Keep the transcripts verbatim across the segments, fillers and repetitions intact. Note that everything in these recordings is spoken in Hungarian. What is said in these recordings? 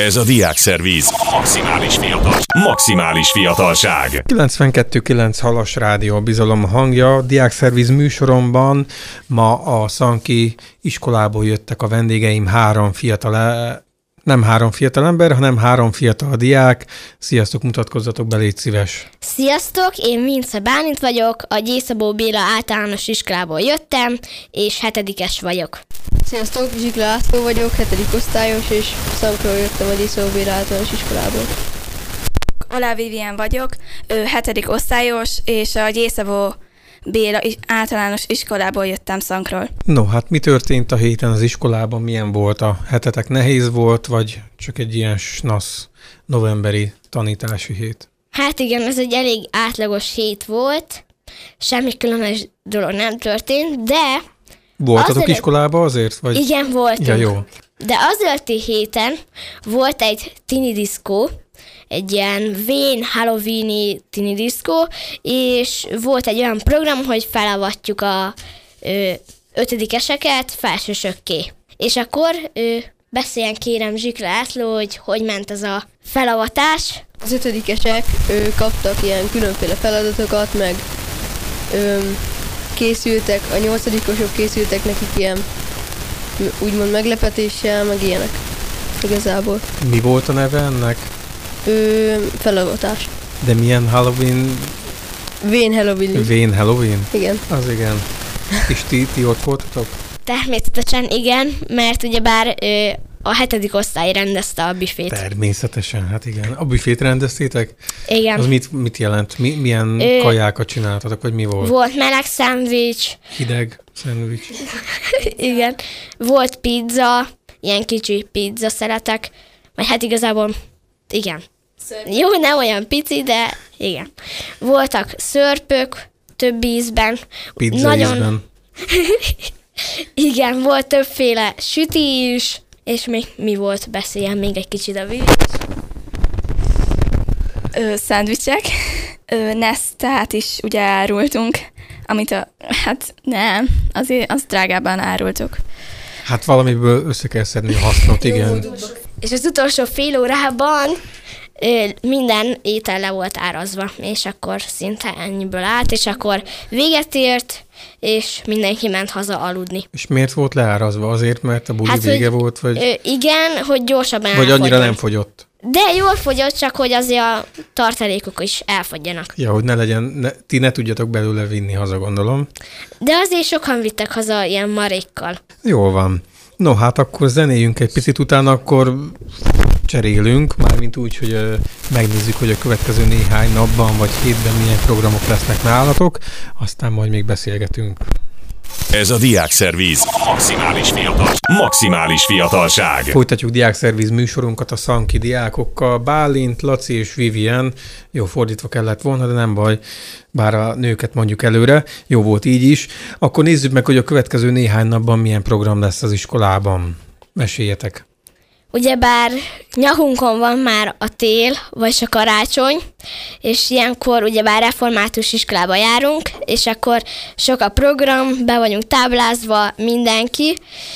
Ez a Diákszervíz. Maximális fiatal. Maximális fiatalság. kilencvenkettő kilenc Halas Rádió Bizalom hangja. Diákszervíz műsoromban ma a Szanki iskolából jöttek a vendégeim, három fiatal, nem három fiatal ember, hanem három fiatal diák. Sziasztok, mutatkozzatok be, légy szíves. Sziasztok, én Vince Bálint vagyok, a Gyészabó Béla általános iskolából jöttem, és hetedikes vagyok. Sziasztok, Zsikla László vagyok, hetedik osztályos, és Szankról jöttem a Gyészabó Béla általános iskolából. Alá Vivien vagyok, ő hetedik osztályos, és a Gyészabó Béla általános iskolából jöttem Szankról. No, hát mi történt a héten az iskolában? Milyen volt a hetetek? Nehéz volt, vagy csak egy ilyen snasz novemberi tanítási hét? Hát igen, ez egy elég átlagos hét volt, semmi különös dolog nem történt, de... Voltatok azért... iskolába azért? Vagy... Igen, voltunk. Ja, jó. De az előtti héten volt egy tini diszkó, egy ilyen vén halloweeni tini diszkó, és volt egy olyan program, hogy felavatjuk a ö, ötödikeseket felsősökké. És akkor ö, beszéljen kérem Zsikla László, hogy hogy ment ez a felavatás. Az ötödikesek ö, kaptak ilyen különféle feladatokat, meg ö, készültek, a nyolcadikosok készültek nekik ilyen úgymond meglepetéssel, meg ilyenek igazából. Mi volt a neve ennek? Ö, felavatás. De milyen Halloween? Vén Halloween. Vén Halloween? Igen. Az igen. És ti, ti ott voltatok? Természetesen igen, mert ugyebár ö, a hetedik osztály rendezte a büfét. Természetesen, hát igen. A büfét rendeztétek? Igen. Az mit, mit jelent? Mi, milyen Ö, kajákat csináltatok, vagy mi volt? Volt meleg szendvics. Hideg szendvics. Igen. Volt pizza, ilyen kicsi pizza szeretek. Vagy hát igazából, igen. Szörp. Jó, nem olyan pici, de igen. Voltak szörpök, több ízben. Pizza Nagyon... ízben. Igen, volt többféle süti is. És még mi volt? Beszéljen még egy kicsit a víz. Ö, szendvicsek. Ö, Nesztát is ugye árultunk, amit a... Hát nem, azért azt drágában árultuk. Hát valamiből össze kell szedni a hasznot, igen. És az utolsó fél órában ö, minden étel le volt árazva, és akkor szinte ennyiből állt, és akkor véget ért, és mindenki ment haza aludni. És miért volt leárazva? Azért, mert a buli hát, vége hogy, volt? Vagy... Ö, igen, hogy gyorsabban Vagy annyira nem fogyott? De jól fogyott, csak hogy azért a tartalékok is elfogyjanak. Ja, hogy ne legyen, ne, ti ne tudjatok belőle vinni haza, gondolom. De azért sokan vittek haza ilyen marékkal. Jól van. No, hát akkor zenéljünk egy picit, utána akkor cserélünk, mármint úgy, hogy uh, megnézzük, hogy a következő néhány napban vagy hétben milyen programok lesznek nálatok, aztán majd még beszélgetünk. Ez a Diákszervíz. Maximális fiatal. Maximális fiatalság. Folytatjuk Diákszervíz műsorunkat a szanki diákokkal. Bálint, Laci és Vivien. Jó, fordítva kellett volna, de nem baj, bár a nőket mondjuk előre. Jó volt így is. Akkor nézzük meg, hogy a következő néhány napban milyen program lesz az iskolában. Meséljetek. Ugyebár nyakunkon van már a tél, vagy a karácsony, és ilyenkor ugyebár református iskolába járunk, és akkor sok a program, be vagyunk táblázva mindenki,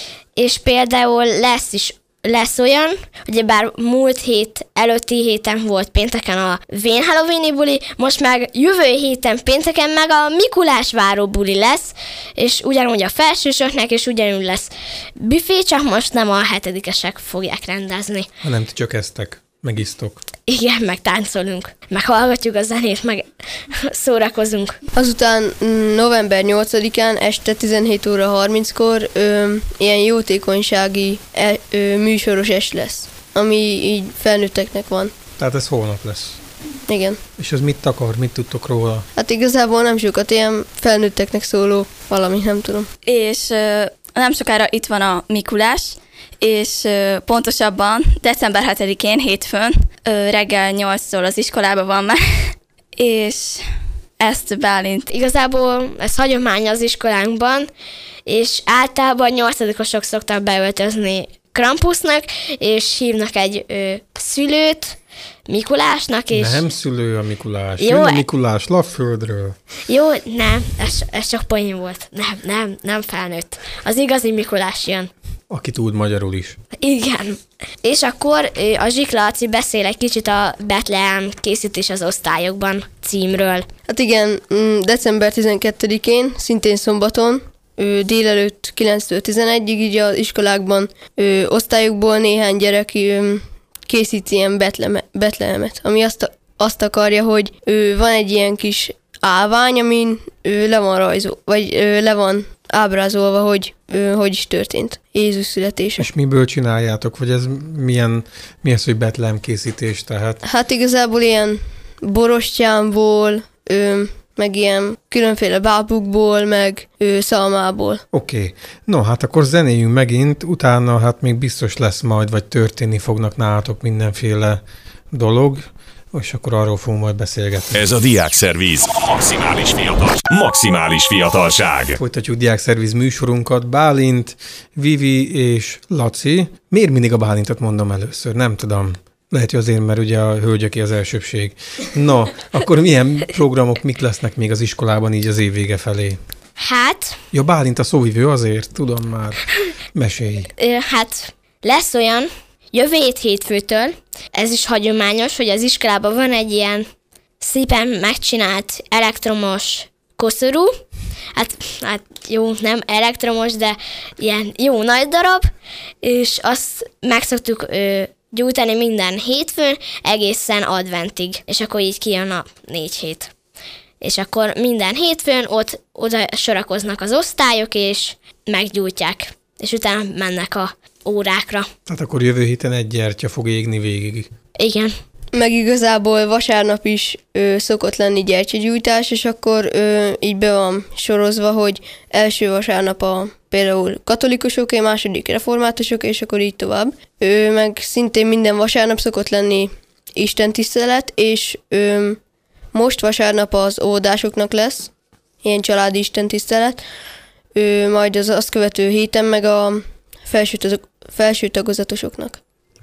és például lesz is lesz olyan, ugyebár múlt hét, előtti héten volt pénteken a vén halloweeni buli, most meg jövő héten pénteken meg a Mikulás váró buli lesz, és ugyanúgy a felsősöknek, és ugyanúgy lesz büfé, csak most nem a hetedikesek fogják rendezni. Hanem ti csak eztek, meg isztok. Igen, meg táncolunk, meg hallgatjuk a zenét, meg szórakozunk. Azután november nyolcadikán este tizenhét óra harminckor ö, ilyen jótékonysági e, ö, műsoros est lesz, ami így felnőtteknek van. Tehát ez holnap lesz. Igen. És ez mit akar, mit tudtok róla? Hát igazából nem sokat, ilyen felnőtteknek szóló valami, nem tudom. És ö, nem sokára itt van a Mikulás, és ö, pontosabban december hetedikén, hétfőn, ö, reggel nyolctól az iskolában van már, és ezt Bálint. Igazából ez hagyomány az iskolánkban, és általában nyolcadikosok szoktak beöltözni Krampusnak, és hívnak egy ö, szülőt Mikulásnak, és... Nem szülő a Mikulás, jó, jön a Mikulás Lapföldről. Jó, nem, ez, ez csak poén volt. Nem, nem, nem felnőtt. Az igazi Mikulás jön. aki tud magyarul is. Igen. És akkor ö, a Zsiklaci beszél egy kicsit a Betlehem készítés az osztályokban címről. Hát igen, mm, december tizenkettedikén, szintén szombaton, ö, délelőtt kilenctől tizenegyig így az iskolákban ö, osztályokból néhány gyerek ö, készít ilyen betleme, Betlehemet, ami azt, azt akarja, hogy ö, van egy ilyen kis állvány, amin ö, le van rajzol, vagy ö, le van ábrázolva, hogy ö, hogy is történt Jézus születése. És miből csináljátok, vagy ez milyen, mi az, hogy Betlehem készítés, tehát? Hát igazából ilyen borostyámból, ö, meg ilyen különféle bábukból, meg ö, szalmából. Oké. Okay. No, hát akkor zenéljünk megint, utána hát még biztos lesz majd, vagy történni fognak nálatok mindenféle dolog, és akkor arról fogunk majd beszélgetni. Ez a Diákszervíz. Maximális fiatal. Maximális fiatalság. Folytatjuk Diákszervíz műsorunkat. Bálint, Vivi és Laci. Miért mindig a Bálintot mondom először? Nem tudom. Lehet, hogy azért, mert ugye a hölgyeké az elsőbség. No, akkor milyen programok, mik lesznek még az iskolában így az év vége felé? Hát... Ja, Bálint a szóvivő azért, tudom már. Mesélj. Ö, hát lesz olyan, jövő hét hétfőtől, ez is hagyományos, hogy az iskolában van egy ilyen szépen megcsinált elektromos koszorú, hát, hát jó, nem elektromos, de ilyen jó nagy darab, és azt meg szoktuk ö, gyújtani minden hétfőn egészen adventig, és akkor így kijön a négy hét. És akkor minden hétfőn ott oda sorakoznak az osztályok, és meggyújtják, és utána mennek a órákra. Tehát akkor jövő héten egy gyertya fog égni végig. Igen. Meg igazából vasárnap is ö, szokott lenni gyertyagyújtás, és akkor ö, így be van sorozva, hogy első vasárnap a például katolikusoké, második reformátusoké, és akkor így tovább. Ö, meg szintén minden vasárnap szokott lenni istentisztelet, és ö, most vasárnap az óvodásoknak lesz ilyen családi istentisztelet, ö, majd az azt követő héten meg a felső, felső tagozatosoknak.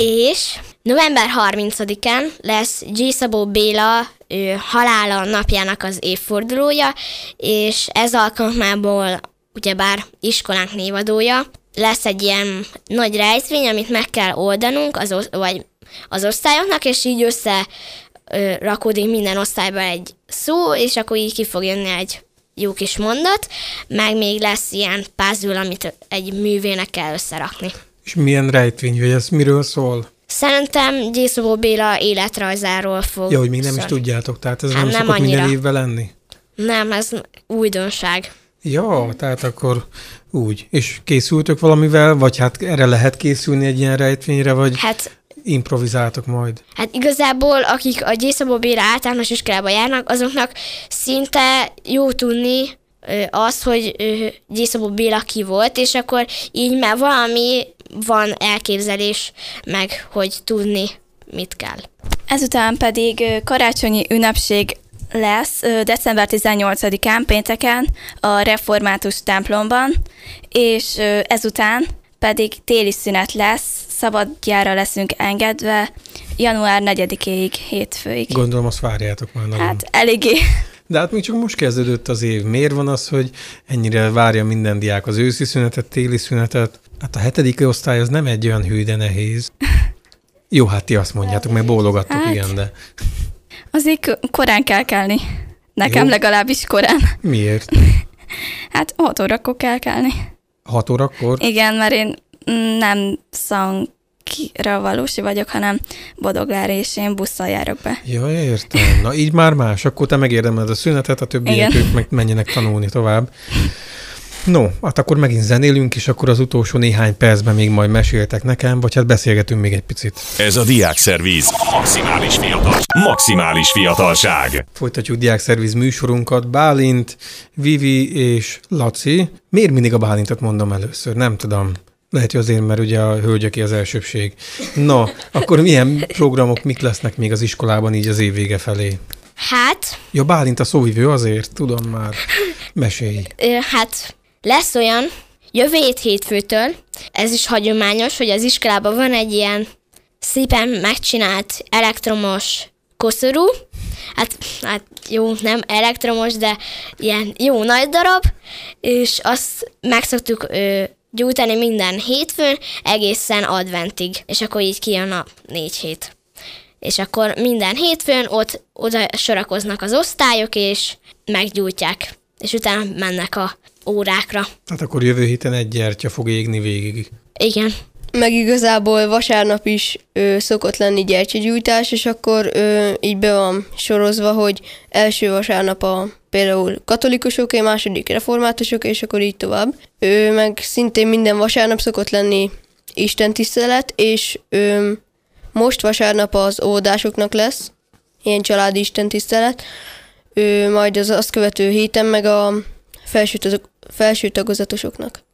És november harmincadikán lesz G. Szabó Béla ő, halála napjának az évfordulója, és ez alkalmából ugyebár iskolánk névadója, lesz egy ilyen nagy rejtvény, amit meg kell oldanunk az, osz- vagy az osztályoknak, és így össze ö, rakódik minden osztályba egy szó, és akkor így ki fog jönni egy jó kis mondat, meg még lesz ilyen puzzle, amit egy művének kell összerakni. És milyen rejtvény, vagy ez miről szól? Szerintem G. Szabó Béla életrajzáról fog Ja, hogy még nem szólni. is tudjátok, tehát ez Hát nem, nem szokott annyira. minden évben lenni? Nem, ez újdonság. Ja, tehát akkor úgy. És készültök valamivel, vagy hát erre lehet készülni egy ilyen rejtvényre, vagy Hát, improvizáltok majd? hát igazából, akik a G. Szabó Béla általános iskolába járnak, azoknak szinte jó tudni ö, az, hogy ö, G. Szabó Béla ki volt, és akkor így már valami van elképzelés, meg hogy tudni, mit kell. Ezután pedig ö, karácsonyi ünnepség lesz ö, december tizennyolcadikán, pénteken a református templomban, és ö, ezután pedig téli szünet lesz, szabadjára leszünk engedve január negyedikéig, hétfőig. Gondolom, azt várjátok már nagyon. Hát eléggé. De hát még csak most kezdődött az év. Miért van az, hogy ennyire várja minden diák az őszi szünetet, téli szünetet? Hát a hetedik osztály az nem egy olyan hű, de nehéz. Jó, hát ti azt mondjátok, meg bólogattok, Hát. igen, de Azért korán kell kelni. Nekem Jó. legalábbis korán. miért? Hát hat órakor kell kelni. Hat órakor? Igen, mert én nem szankira valósi vagyok, hanem Bodoglára, és én busszal járok be. Ja, értem. Na így már más. Akkor te megérdemeled a szünetet, a többiek Igen. ők meg menjenek tanulni tovább. No, hát akkor megint zenélünk, és akkor az utolsó néhány percben még majd meséltek nekem, vagy hát beszélgetünk még egy picit. Ez a Diákszervíz. Maximális fiatal. Maximális fiatalság. Folytatjuk Diákszervíz műsorunkat. Bálint, Vivi és Laci. Miért mindig a Bálintot mondom először? Nem tudom. Lehet, hogy azért, mert ugye a hölgyeké az elsőbség. No, akkor milyen programok, mik lesznek még az iskolában így az év vége felé? Hát, Ja, Bálint a szóvivő azért, tudom már. Mesélj. ö, hát lesz olyan, jövő hét hétfőtől, ez is hagyományos, hogy az iskolában van egy ilyen szépen megcsinált elektromos koszorú, hát, hát jó, nem elektromos, de ilyen jó nagy darab, és azt meg szoktuk ö, gyújtani minden hétfőn egészen adventig, és akkor így kijön a négy hét. És akkor minden hétfőn ott oda sorakoznak az osztályok, és meggyújtják, és utána mennek a órákra. Hát akkor jövő héten egy gyertya fog égni végig. Igen. Meg igazából vasárnap is ö, szokott lenni gyertyagyújtás, és akkor ö, így be van sorozva, hogy első vasárnap a például katolikusoké, második reformátusoké, és akkor így tovább. Ö, meg szintén minden vasárnap szokott lenni istentisztelet, és ö, most vasárnap az óvodásoknak lesz ilyen családi istentisztelet, ö, majd az azt követő héten meg a felső, tag- felső tagozatosoknak.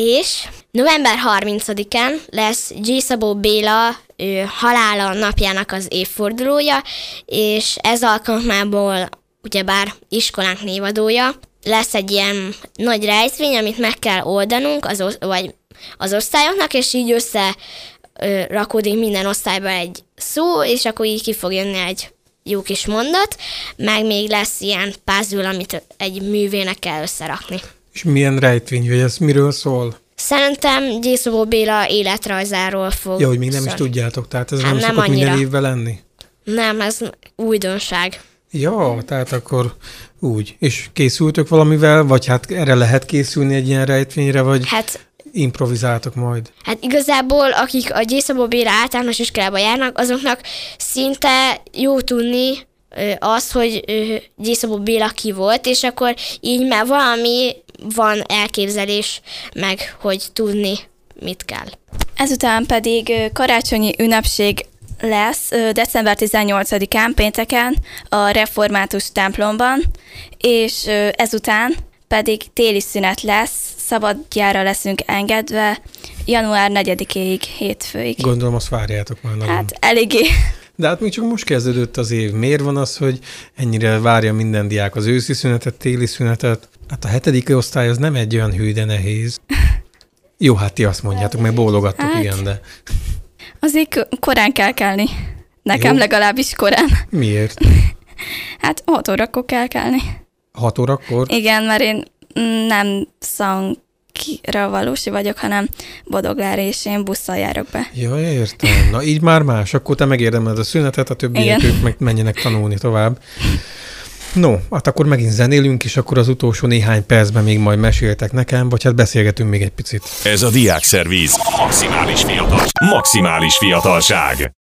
És november harmincadikán lesz G. Szabó Béla ő, halála napjának az évfordulója, és ez alkalmából ugyebár iskolánk névadója. Lesz egy ilyen nagy rejtvény, amit meg kell oldanunk az, o- vagy az osztályoknak, és így össze ö, rakódik minden osztályba egy szó, és akkor így ki fog jönni egy jó kis mondat, meg még lesz ilyen puzzle, amit egy művének kell összerakni. És milyen rejtvény, vagy ez miről szól? Szerintem G. Szabó Béla életrajzáról fog Ja, hogy még nem is szólni. tudjátok, tehát ez Hát nem nem szokott annyira. minden évben lenni? Nem, ez újdonság. Ja, tehát akkor úgy. És készültök valamivel, vagy hát erre lehet készülni egy ilyen rejtvényre, vagy Hát, improvizáltok majd? hát igazából, akik a G. Szabó Béla általános iskolába járnak, azoknak szinte jó tudni ö, az, hogy ö, G. Szabó Béla ki volt, és akkor így már valami van elképzelés, meg hogy tudni, mit kell. Ezután pedig ö, karácsonyi ünnepség lesz ö, december tizennyolcadikán pénteken a református templomban, és ö, ezután pedig téli szünet lesz, szabadjára leszünk engedve január negyedikéig, hétfőig. Gondolom, azt várjátok már nagyon. Hát eléggé. De hát még csak most kezdődött az év. Miért van az, hogy ennyire várja minden diák az őszi szünetet, téli szünetet? Hát a hetedik osztály az nem egy olyan hű, de nehéz. Jó, hát ti azt mondjátok, meg bólogattok, Hát. igen, de Azért korán kell kelni. Nekem Jó. legalábbis korán. miért? Hát hat órakor kell kelni. Hat órakor? Igen, mert én nem szankira valósi vagyok, hanem Bodoglár, és én busszal járok be. Ja, értem. Na így már más. Akkor te megérdemeled a szünetet, a többiek Igen. ők meg menjenek tanulni tovább. No, hát akkor megint zenélünk, és akkor az utolsó néhány percben még majd meséltek nekem, vagy hát beszélgetünk még egy picit. Ez a Diákszervíz. Maximális fiatal. Maximális fiatalság.